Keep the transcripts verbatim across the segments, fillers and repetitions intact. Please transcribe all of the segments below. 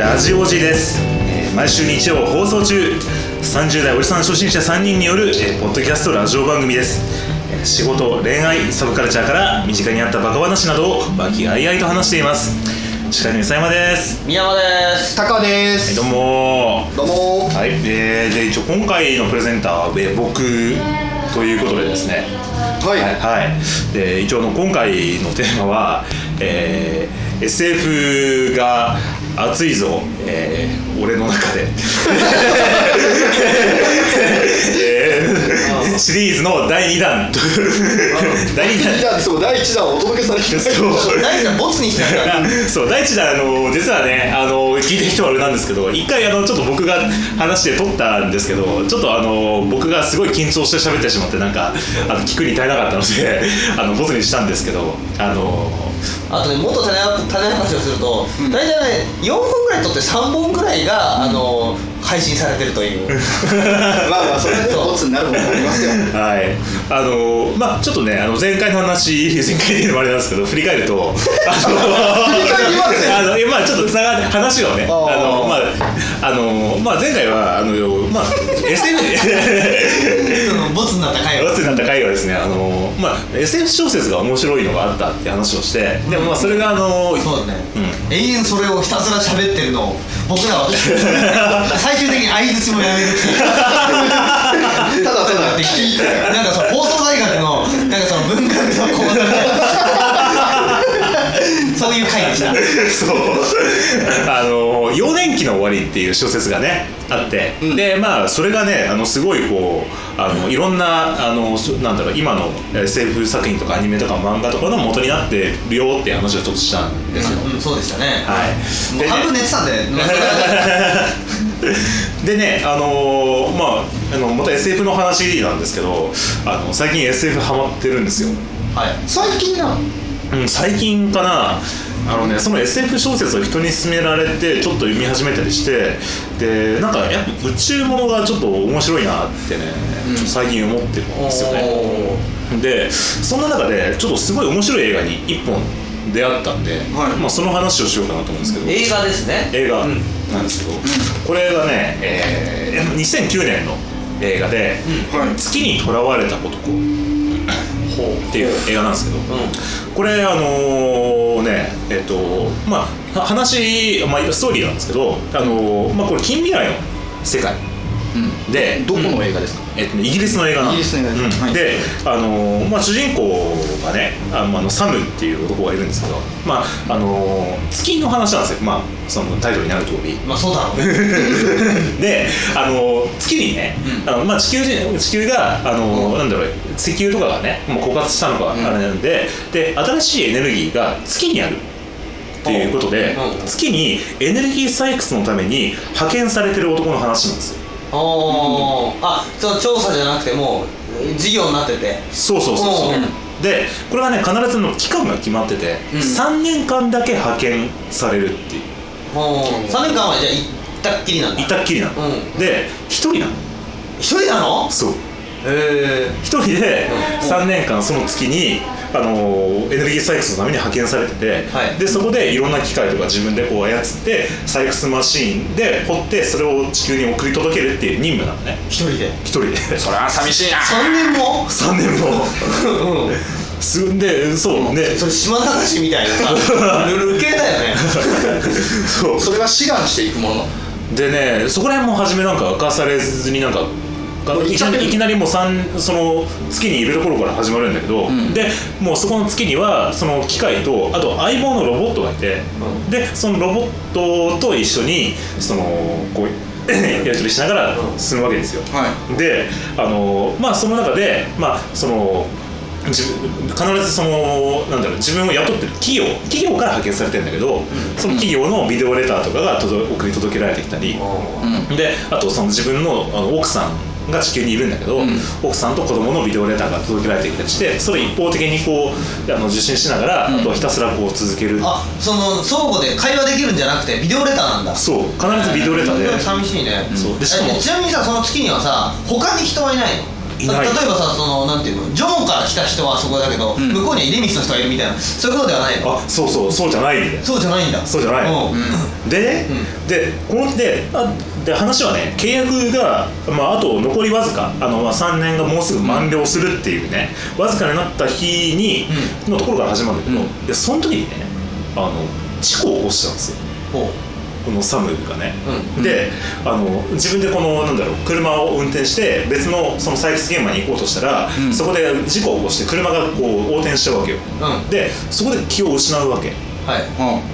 ラジオジです、えー、毎週日曜放送中。さんじゅう代おじさん初心者さんにんによる、えー、ポッドキャストラジオ番組です。えー、仕事、恋愛、サブカルチャーから身近にあったバカ話などを和気あいあいと話しています。司会の佐山です。 宮山です。 高です。 はい、どうもどうもはい、えー、で一応今回のプレゼンターは、えー、僕ということでですね、 はい、 はいはい、で一応の今回のテーマは、えー、エスエフ が熱いぞ、えー、俺の中で、えー、シリーズのだいにだんだいにだんそうだいいちだんお届けされてる。そうだいいちだんボツにしてたんだ。 そうだいいちだんあの実はねあの聞いてる人はあれなんですけど、一回あのちょっと僕が話して撮ったんですけど、ちょっとあの僕がすごい緊張して喋ってしまってなんかあの聞くに耐えなかったのであのボツにしたんですけど、あのあとね、もっと種明かしをすると、うん、大体ねよんぷんぐらい撮ってさんぼんぐらいが、あの配信されてるというまあまあそれでボツになるものもありますよ。 はい、あのまあちょっとねあの前回の話前回で言うのもあれなんですけど、振り返るとあの振り返りますね。 あのまあちょっとつながって話をねあのまああのまあ前回はあのまあ エスエフボツになった回ボツになった回はですね、あのまあ エスエフ 小説が面白いのがあったって話をして、でもまあそれがあのそうだね、 うん、永遠それをひたすら喋ってるのを僕らは最終的に相槌もやめるっていうただただ聞いてなんかその放送大学のなんかその文学の講座そういう回でした。 そうあの幼年期の終わりっていう小説がねあって、うん、でまあそれがねあのすごいこうあのいろんなあのなんだろう今の エスエフ 作品とかアニメとか漫画とかの元になってるよっていう話をちょっとしたんですよ。 うんうん、そうでしたね。 はい。 もう半分寝てたんで。 でねあのー、まああのまた エスエフ の話なんですけど、あの最近 エスエフ ハマってるんですよ。 はい。最近なの？ うん、最近かな。あのね、その エスエフ 小説を人に勧められてちょっと読み始めたりして、でなんかやっぱ宇宙ものがちょっと面白いなってね、うん、最近思ってるんですよね。でそんな中でちょっとすごい面白い映画に一本出会ったんで、はい、まあ、その話をしようかなと思うんですけど。 映画ですね。 映画なんですけど、うん、これがね、えー、にせんきゅうねんの映画で、うん、月にとらわれた男っていう映画なんですけど、うん、これあのー、ねえっとまあ話、まあ、ストーリーなんですけど、あのーまあ、これ近未来の世界、うん、でどこの映画ですか？ えっと、イギリスの映画なんです。イギリスの映画です、うん、はい、で、あのーまあ、主人公がねあの、あのサムっていう男がいるんですけど、まああのー、月の話なんですよ、まあ、そのタイトルになる通り。 まあそうだろうね。 で、あのー、月にね、うん、あのまあ、地球人地球が、あのーうん、なんだろう石油とかがねもう枯渇したのがあれなんで、うん、で新しいエネルギーが月にあるっていうことで、うん、月にエネルギー採掘のために派遣されてる男の話なんですよ。 お、うん、あ、その調査じゃなくてもう事業になってて、 そうそうそうそう、うん、でこれはね必ずの期間が決まってて、うん、さんねんかんだけ派遣されるっていう、 うん、さんねんかんはじゃあ行ったっきりなんだ。 行ったっきりなの、うん、でひとりなの。 ひとりなの？ そう、 へ一人でさんねんかんその月に、あのエネルギー採掘のために派遣されてて、はい、でそこでいろんな機械とか自分でこう操って採掘マシーンで掘ってそれを地球に送り届けるっていう任務なのね。 一人で一人でそれは寂しいな。 さんねんもさんねんもうんすんで、そうね、 それ島流しみたいなさルル系だよね。 そう、それが志願していくものでね、そこら辺も初めなんか明かされずになんかいきなりいきなりもうその月にいるところから始まるんだけど、うん、でもうそこの月にはその機械とあと相棒のロボットがいて、うん、でそのロボットと一緒にそのこうやり取りしながら進むわけですよ、はい、であのまあその中でまあその必ずそのなんだろう自分を雇ってる企業企業から派遣されてるんだけど、うん、その企業のビデオレターとかが届送り届けられてきたり、うん、であとその自分 の, あの奥さんが地球にいるんだけど、うん、奥さんと子供のビデオレターが届けられてきたりして、それ一方的にこうあの受信しながら、うん、あとはひたすらこう続ける。 あ、その相互で会話できるんじゃなくてビデオレターなんだ。 そう必ずビデオレターで、 寂しいね、 うん、そうでしかもちなみにさその月にはさ他に人はいないの？ いない。 例えばさ、そのなんていうの、ジョンから来た人はそこだけど、うん、向こうには出光の人がいるみたいな、そういうことではないの？ あ、そうそう、そうじゃないんだよ。 そうじゃないんだ。 そうじゃない、うん、でね、うん、でこのであで話はね、契約が、まあ、あと残りわずか、あの、まあ、さんねんがもうすぐ満了するっていうね、わずかになった日に、うん、のところから始まるんだけど、うん、でその時にね、あの事故を起こしたんですよ、このサムがね、うん、であの自分でこのなんだろう車を運転して別のその採掘現場に行こうとしたら、うん、そこで事故を起こして車がこう横転しちゃうわけよ、うん、でそこで気を失うわけ、はい、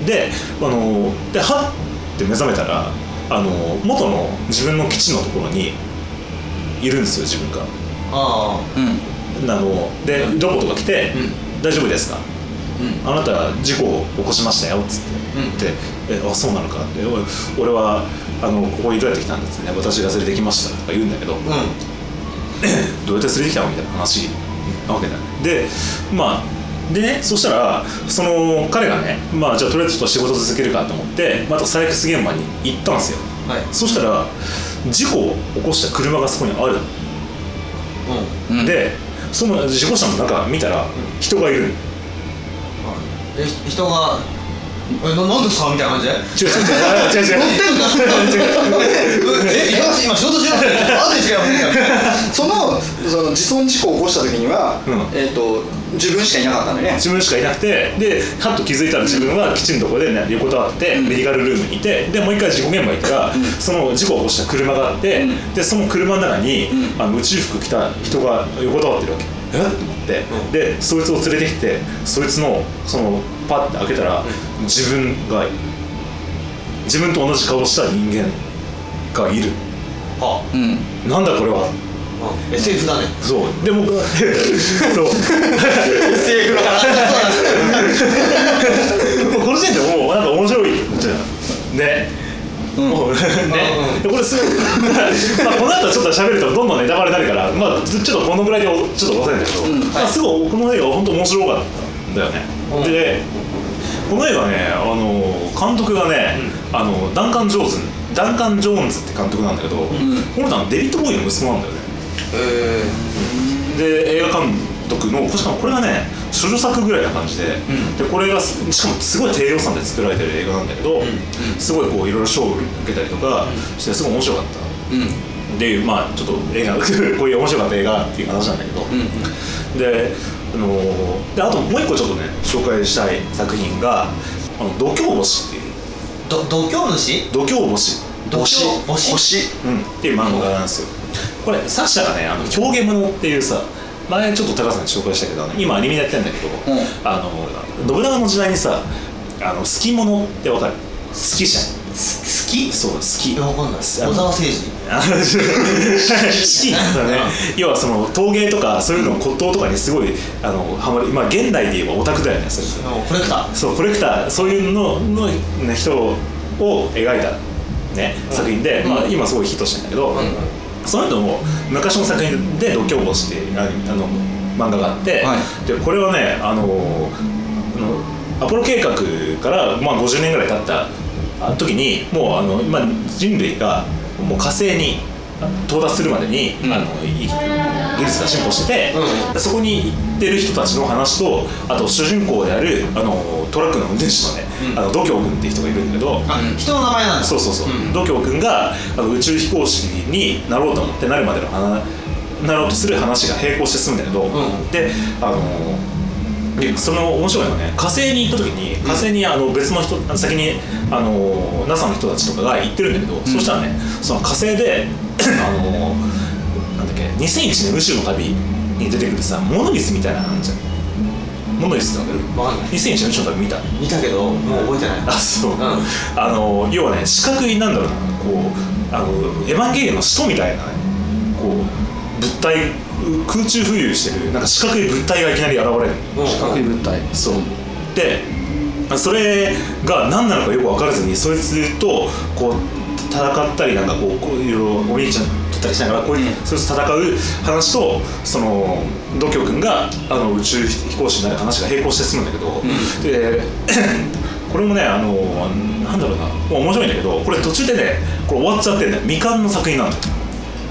であのではって目覚めたら、あの元の自分の基地のところにいるんですよ、自分が。あ、うん、あので、うん、ロボットが来て、うん、大丈夫ですか、うん、あなた事故を起こしましたよっつって言って、うん、えあそうなのかって、俺はあのここにどうやって来たんですね、私が連れてきましたとか言うんだけど、うん、どうやって連れてきたのみたいな話なわけだよね。でまあでね、そしたらその彼がね、まあじゃあとりあえずちょっと仕事続けるかと思ってまた採掘現場に行ったんですよ、はい、そしたら事故を起こした車がそこにある、うん、でその事故車の中見たら人がいる、え人がえななんですかみたいな感じで、違う違う違う違う違う乗ってんだえ今今仕事しようってあで違うみたいなそのその自損事故を起こした時には、うん、えっ、ー、と自分しかいなかったんだよね。 自分しかいなくて、ではっと気づいたら自分は基地のところで、ね、横たわって、うん、メディカルルームにいて、でもう一回事故現場に行ったら、うん、その事故を起こした車があって、うん、でその車の中に、うん、あの宇宙服着た人が横たわってるわけ。えっと思って、うん、でそいつを連れてきて、そいつのそのパッて開けたら、うん、自分が自分と同じ顔をした人間がいる。はあ、うん、なんだこれは。エスエフ だね。そうでもそう エスエフ の話この時点でもうなんか面白いじゃんね。うん、もうね、うん、これすごいまあこの後ちょっと喋るとどんどんネタバレになるから、まあちょっとこのぐらいでちょっと押さえるんだけど、うん、まあ、すごいこの映画は本当面白かったんだよね、うん、でこの映画ね、あの監督がね、うん、あのダンカン・ジョーンズダンカン・ジョーンズって監督なんだけど、うん、この人はデビッド・ボーイの息子なんだよね。へー。で映画監督のしかもこれがね処女作ぐらいな感じで、うん、でこれがしかもすごい低予算で作られてる映画なんだけど、うん、すごいこういろいろ賞を受けたりとかしてすごい面白かった、うん、でまあちょっと映画こういう面白かった映画っていう話なんだけど、うん、であのー、であともう一個ちょっとね紹介したい作品があの度胸星っていうど度胸主度胸星星星、うん、っていう漫画なんですよ。これ作者がねあの狂言者っていうさ、前ちょっと高さんに紹介したけど、ね、今アニメやってるんだけど、うん、あの信長の時代にさあの好き者ってわかる？好きじゃん。好き？そう好き。わかんない。小沢誠二。好きだね。要はその陶芸とかそういうの骨董とかにすごいあのハマる。まあ現代で言えばオタクだよね。それコレクター。そうコレクターそういうのの、ね、人を描いたね、うん、作品で、まあ、今すごいヒットしてるんだけど、うん、その人も昔の作品で「度胸星」っていうあの漫画があって、はい、でこれはねあのアポロ計画から、まあ、ごじゅうねんぐらい経った時にもうあの、まあ、人類がもう火星に到達するまでに、うん、あの技術が進歩してて、うん、そこに行ってる人たちの話とあと主人公であるあのトラックの運転手のね、うん、あの度胸君っていう人がいるんだけど、あ、人の名前なんだ。そうそうそう、うん、度胸君があの宇宙飛行士になろうと思ってなるまでの話なろうとする話が並行して進むんだけど、うん、であのその面白いのはね、火星に行った時に火星にあの別の人先にあの ナサ の人たちとかが行ってるんだけど、うん、そしたらねその火星であのなんだっけにせんいちねん宇宙の旅に出てくるさモノリスみたいなのあるじゃん。モノリスってわかる？わかんない。にせんいちねん宇宙の旅見た？見たけどもう覚えてない。あ、そう、うん、あの要はね四角いなんだろうなこうあのエヴァンゲリオンの使徒みたいなねこう物体空中浮遊してるなんか四角い物体がいきなり現れる、うん、四角い物体そうでそれが何なのかよく分からずにそいつとこう戦ったりなんかこうこういろいろお兄ちゃん取ったりしながらこういう、うん、そいつと戦う話とその度胸君があの宇宙飛行士になる話が並行して進むんだけど、うん、でこれもねあのなんだろうな面白いんだけどこれ途中でねこれ終わっちゃってんだよ。未完の作品なんだよ。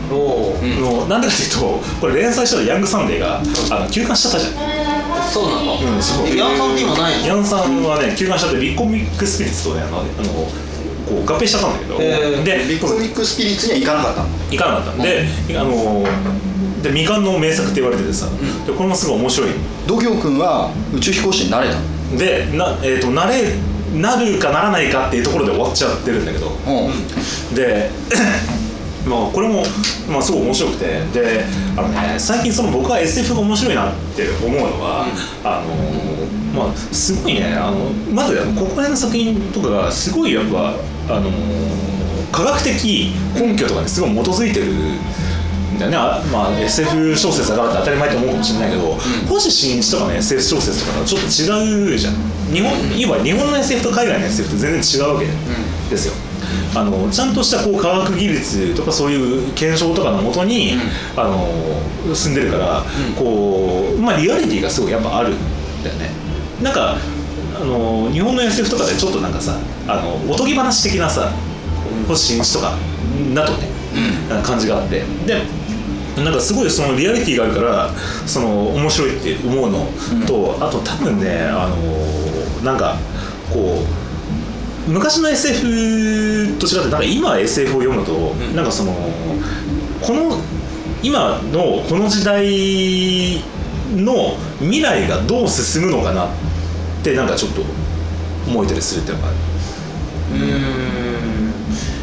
おー、 のなんでかっていうと、これ連載したヤングサンデーがあの休刊しちゃったじゃん。 そうなの、 うん、そう。 ヤンさんって今ないの？ ヤンさんはね休刊しちゃってビッグコミックスピリッツとねあのあのこう合併しちゃったんだけど、 でビッグコミックスピリッツには行かなかったの？ 行かなかったんで、うん、あので未完の名作って言われててさ、うん、でこれもすごい面白い。 度胸くんは宇宙飛行士になれたの？ でな、えー、となれなるかならないかっていうところで終わっちゃってるんだけど、うん、でまあこれも、まあ、すごい面白くて、であの、ね、最近その僕は エスエフ が面白いなって思うのは、うん、あのまあすごいね、あのまずここら辺の作品とかがすごいやっぱあの科学的根拠とかにすごい基づいてるんだよね。まあ エスエフ 小説だからって当たり前と思うかもしれないけど、うん、星新一とかの エスエフ 小説とかとちょっと違うじゃん。日本、いわゆる日本の エスエフ と海外の エスエフ って全然違うわけですよ。あのちゃんとしたこう科学技術とかそういう検証とかのもとに、うん、あの進んでるから、うん、こうまあリアリティがすごいやっぱあるんだよね。なんかあの日本の エスエフ とかでちょっとなんかさ、あのおとぎ話的なさ、星新一とかだとね、うん、感じがあって、でなんかすごいそのリアリティがあるからその面白いって思うのと、うん、あと多分ね、あのなんかこう昔の エスエフ と違ってなんか今 エスエフ を読むと、うん、なんかそのこの今のこの時代の未来がどう進むのかなってなんかちょっと思えたりするっていうのがある。うーん、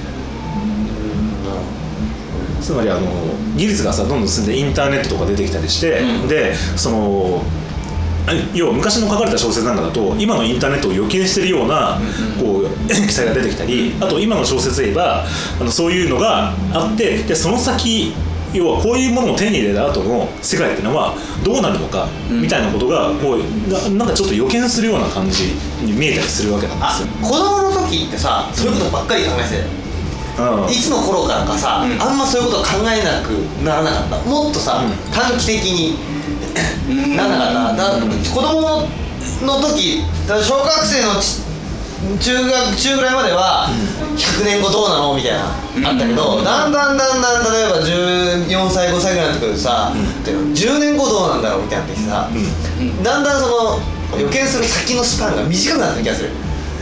つまりあの技術がさどんどん進んでインターネットとか出てきたりして、うん、でその要は昔の書かれた小説なんかだと今のインターネットを予見しているような、うん、こう記載が出てきたり、あと今の小説で言えばあのそういうのがあって、でその先要はこういうものを手に入れた後の世界っていうのはどうなるのか、うん、みたいなことがこう な, なんかちょっと予見するような感じに見えたりするわけなんですよ。 子供の時ってさそういうことばっかり考えてた、うん、いつの頃からかさ、うん、あんまそういうことを考えなくならなかった。もっとさ、うん、短期的にならなかった。だ、うん、子供の時小学生の中学中ぐらいまではひゃくねんごどうなのみたいな、うん、あったけど、だんだんだんだん例えばじゅうよんさいごさいぐらいになってくるとさ、うん、じゅうねんごどうなんだろうみたいになってきてさ、うん、だんだんその予見する先のスパンが短くなってる気がする。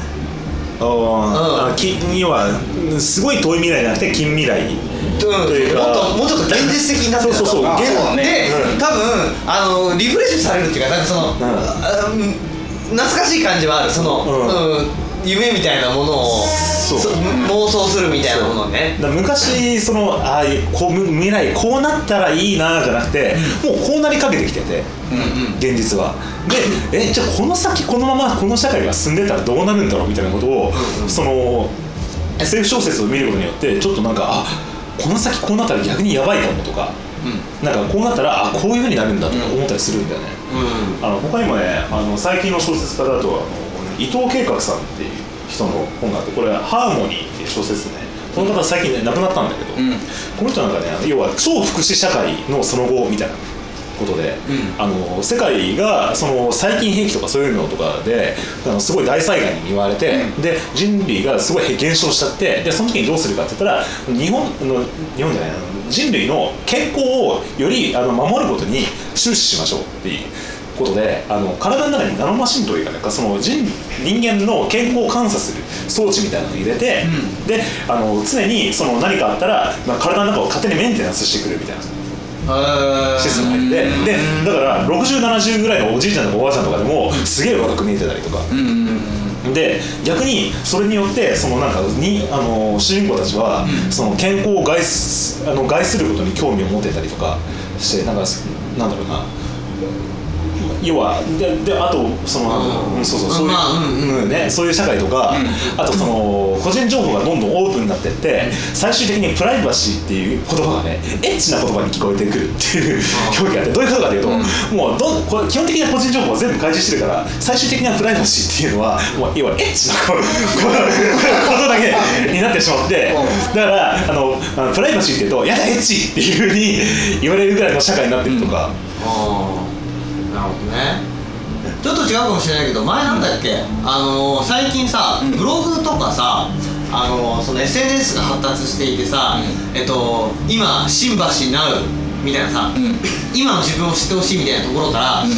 あ、うん、き要はすごい遠い未来じゃなくて近未来というか、 うん、もっともうちょっと現実的になってる。 そうそうそう、 現で、うん、多分あのリフレッシュされるっていうか、なんかその、うん、懐かしい感じはある。その、うんうん、夢みたいなものをそうそう妄想するみたいなものね。 だ昔そのああこう未来こうなったらいいなじゃなくて、もうこうなりかけてきてて、うんうん、現実はでえじゃあこの先このままこの社会が進んでたらどうなるんだろうみたいなことを、うんうん、その エスエフ 小説を見ることによってちょっとなんかあこの先こうなったら逆にやばいかもとか、うん、なんかこうなったらあこういう風になるんだとか思ったりするんだよね、うん、あの他にもねあの最近の小説家だとあの伊藤慶覚さんっていう人の本があって、これはハーモニーっていう小説ね。この方は最近ね亡くなったんだけど、うん、この人なんかね要は超福祉社会のその後みたいなことで、うん、あの世界がその細菌兵器とかそういうのとかであのすごい大災害に見舞われて、うん、で人類がすごい減少しちゃって、でその時にどうするかって言ったら日本の日本じゃない人類の健康をよりあの守ることに終始しましょうっていうことで、あの体の中にナノマシンというか、ね、その 人, 人間の健康を監査する装置みたいなのを入れて、うん、であの常にその何かあったら、まあ、体の中を勝手にメンテナンスしてくれるみたいなシステムが入ってて、でだからろくじゅうななじゅうぐらいのおじいちゃんとかおばあちゃんとかでもすげえ若く見えてたりとか、うん、で逆にそれによってそのなんかにあの主人公たちは、うん、その健康を害すあの害することに興味を持ってたりとかして、なんかなんだろうな、要は で, であとその、うん、そうそうそういう、まあうんうんね、そういう社会とか、うん、あとその個人情報がどんどんオープンになっていって、最終的にプライバシーっていう言葉がねエッチな言葉に聞こえてくるっていう表現があって、どういうことかというと、うん、もうどこれ基本的な個人情報を全部開示してるから、最終的なプライバシーっていうのはもう要はエッチなことだけになってしまって、だからあのプライバシーっていうとやだエッチっていう風に言われるぐらいの社会になってるとか、 うん、なるほどね。ちょっと違うかもしれないけど、前なんだっけ、うん、あのー、最近さブログとかさあのその エスエヌエス が発達していてさ、うん、えっと今新橋ナウみたいなさ、うん、今の自分を知ってほしいみたいなところから、うん、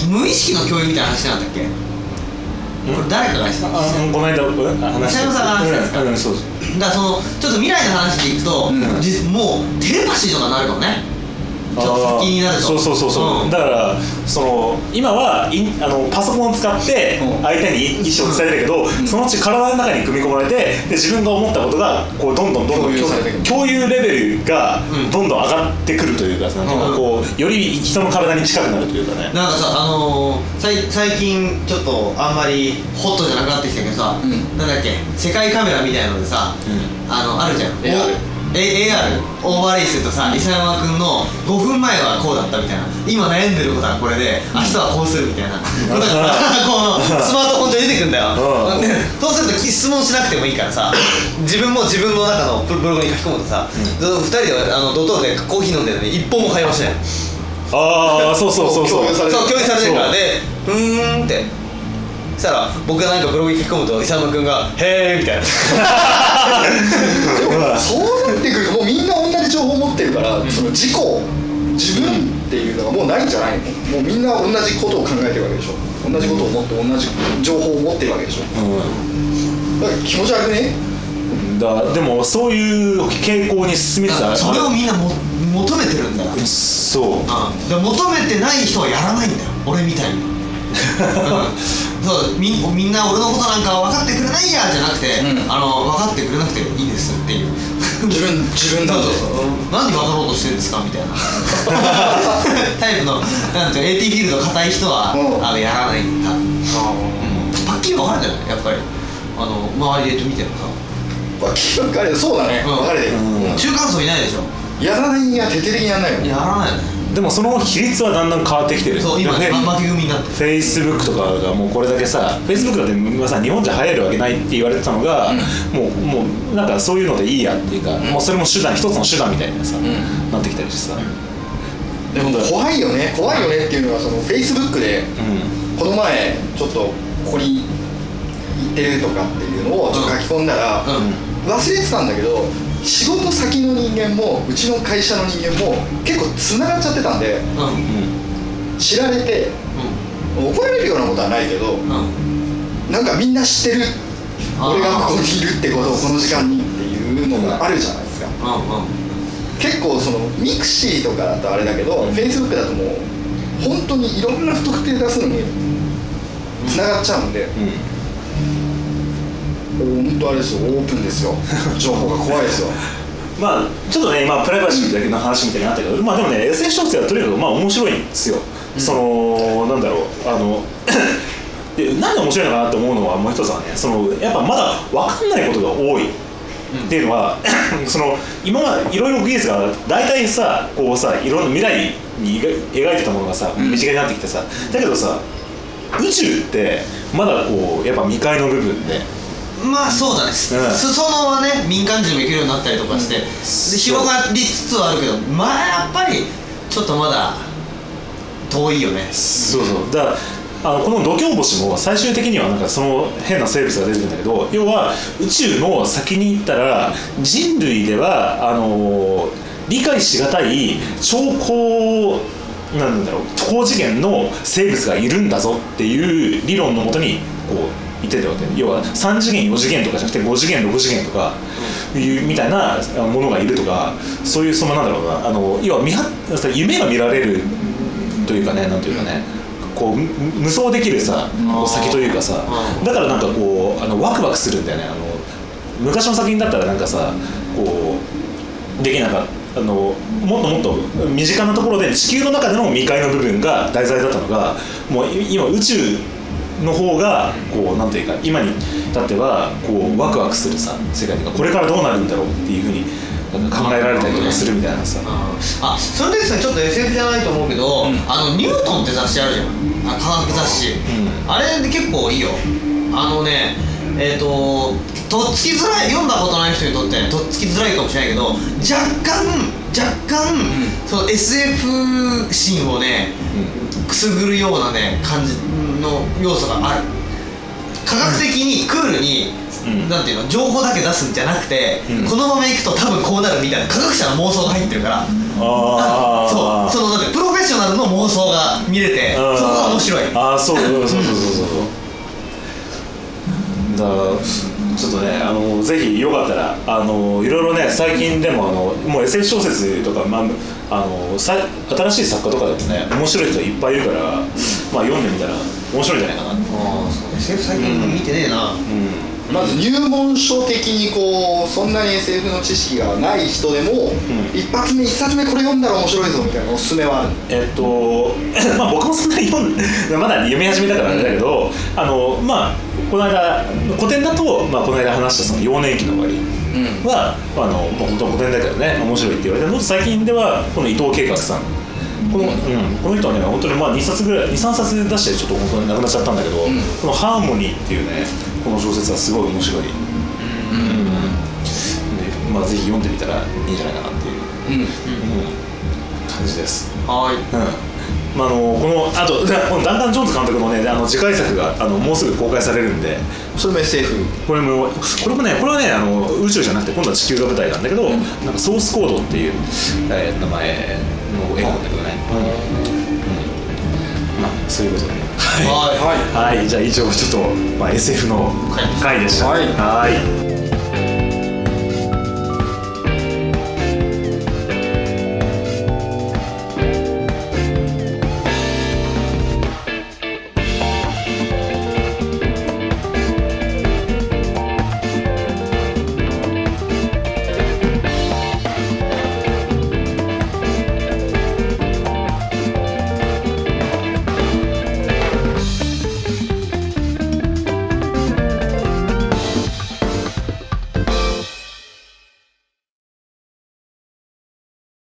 無意識の共有みたいな話なんだっけ。これ誰かがしたんですよ。 この間話して北山さんが話したんですか。 うん、うん、そうです。 だからそのちょっと未来の話でいくと、うん、もうテレパシーとかになるかもね。ちょっと先になると。 そうそうそうそう、うん、だからその今はインあのパソコンを使って相手に意思を伝えるけど、うん、そのうち体の中に組み込まれて、で自分が思ったことがこうどんどんどんどん共有レベルがどんどん上がってくるというか、なんていうかこうより人の体に近くなるというかね。 なんかさ、あのー、最近ちょっとあんまりホットじゃなくなってきたけどさ、うん、なんだっけ世界カメラみたいのでさ、うん、あのあるじゃん。エーアールエーアール オーバーレイするとさ、伊佐山君のごふんまえはこうだったみたいな、今悩んでることはこれで明日はこうするみたいなことがさこのスマートフォン上に出てくんだよ。そうすると質問しなくてもいいからさ、自分も自分の中のブログに書き込むとさ、うん、ふたりであのドトールでコーヒー飲んでるのに一本も会話しない。 ああそうそうそうそうそう共有されてるからで、うーんってそしたら僕がなんかブログに書き込むと伊佐山君が「へー」みたいな。 でもそうなってくるともうみんな同じ情報を持ってるから、うん、その自己自分っていうのがもうないんじゃないの。もうみんな同じことを考えてるわけでしょ。同じことを思って同じ情報を持ってるわけでしょ、うん、だから気持ち悪くね。 だでもそういう傾向に進みつつある。 それをみんなも求めてるんだよ。 そう、うん、 で求めてない人はやらないんだよ、俺みたいに。そう み, みんな俺のことなんか分かってくれないやじゃなくて、うん、あの分かってくれなくていいですっていう自分自分だと何分かろうとしてるんですかみたいなタイプのなんて エーティー フィールド硬い人は、うん、あのやらないんだ。パッキリ分かれてるやっぱりあの周りで見てもさパッキリ分かれてる。そうだね、うん、分かれてる、 うん、中間層いないでしょ。 やらないが徹底的にやらないよね。 やらないよね。 でもその比率はだんだん変わってきてる。 そう今負け組になってる。 フェイスブックとかがもうこれだけさ、フェイスブックだってさ日本じゃ流行るわけないって言われてたのが、うん、もうもうなんかそういうのでいいやっていうか、うん、もうそれも手段一つの手段みたいなさ、うん、なってきたりしてさ、 でも怖いよね怖いよねっていうのはそのフェイスブックで、うん、この前ちょっとここに行ってるとかっていうのをちょっと書き込んだら、うんうん、忘れてたんだけど仕事先の人間もうちの会社の人間も結構つながっちゃってたんで、うん、知られて、うん、怒られるようなことはないけど、うん、なんかみんな知ってる俺がここにいるってことをこの時間にっていうのがあるじゃないですか、うんうん、結構そのミクシーとかだとあれだけど、うん、Facebook だともう本当にいろんな不特定多数のにつながっちゃうんで、うん本当あれですよ、オープンですよ情報が怖いですよまあちょっとね今プライバシーだけの話みたいになったけど、まあでもね エスエヌエス 小説はとにかくまあ面白いんですよ、うん、そのなんだろうあのでなんで面白いのかなって思うのはもう一つはね、そのやっぱまだ分かんないことが多いっていうのは、うん、その今までいろいろ技術が大体さこうさいろんな未来に描いてたものがさ身近になってきてさ、だけどさ宇宙ってまだこうやっぱ未開の部分でまあそうだね、うん、裾野はね民間人も行けるようになったりとかして、うん、で広がりつつはあるけどまあやっぱりちょっとまだ遠いよね。 そうそうだからあのこの度胸星も最終的にはなんかその変な生物が出てるんだけど、要は宇宙の先に行ったら人類ではあの理解しがたい超高なんだろう高次元の生物がいるんだぞっていう理論のもとにこう言ってたわけ。要はさん次元よ次元とかじゃなくてご次元ろく次元とかいうみたいなものがいるとか、そういうそのなんだろうなあの要は見は夢が見られるというかね、なんていうかね、こう無双できるさ先というかさ、だからなんかこうあのワクワクするんだよね。あの昔の作品だったらなんかさこうできなかったあのもっともっと身近なところで地球の中での未開の部分が題材だったのが、もう今宇宙の方がこうなんていうか今に至ってはこうワクワクするさ世界というかこれからどうなるんだろうっていうふうに考えられたりとかするみたいなさ、 あそれでですねちょっと エスエフ じゃないと思うけど、うん、あのニュートンって雑誌あるじゃん、あ科学雑誌、うん、あれで結構いいよ。あのねえっ、ー、ととっつきづらい読んだことない人にとってとっつきづらいかもしれないけど若干若干、うん、その エスエフ 心をね、うん、くすぐるようなね感じの要素がある。科学的にクールにうん、なんていうの、情報だけ出すんじゃなくて、うん、このままいくと多分こうなるみたいな科学者の妄想が入ってるから、あそう、そのだってプロフェッショナルの妄想が見れて、そこが面白い。 ああ、そうそうそうそうそうだからちょっとね、あのぜひよかったら、あのいろいろね、最近でもあのもう エスエフ 小説とか、まあ、あのさ新しい作家とかでもね、面白い人いっぱいいるから、まあ、読んでみたら面白いんじゃないかな。ああ、そう エスエフ 最近見てねえな、うんうん、まず入門書的にこうそんなに エスエフ の知識がない人でも、うん、一発目一冊目これ読んだら面白いぞみたいなおすすめはある？ えっとまあ僕もそんなに読んまだ読み始めたからあれだけど、うん、あのまあこの間古典だと、まあ、この間話したその幼年期の終わりは、うん、あのもう本当古典だけどね面白いって言われて、最近ではこの伊藤慶覚さん、この、うん、この人はね本当にまあにさつぐらい にさんさつ出してちょっと本当になくなっちゃったんだけど、うん、このハーモニーっていうねこの小説はすごい面白い、うんうんでまあ、ぜひ読んでみたらいいんじゃないかなっていう、うんうん、感じです。 はい、 うんまあ、あのこのあとこのダンカン・ジョーンズ監督のねあの次回作があのもうすぐ公開されるんで、 それも エスエフ、 これもこれもねこれはねあの宇宙じゃなくて今度は地球が舞台なんだけど、うん、なんかソースコードっていう、えー、名前の映画なんだけどね、うんうん、まあそういうことで、はい、はいはい、じゃあ以上ちょっと、まあ、エスエフ の回でした。 はい、 はい。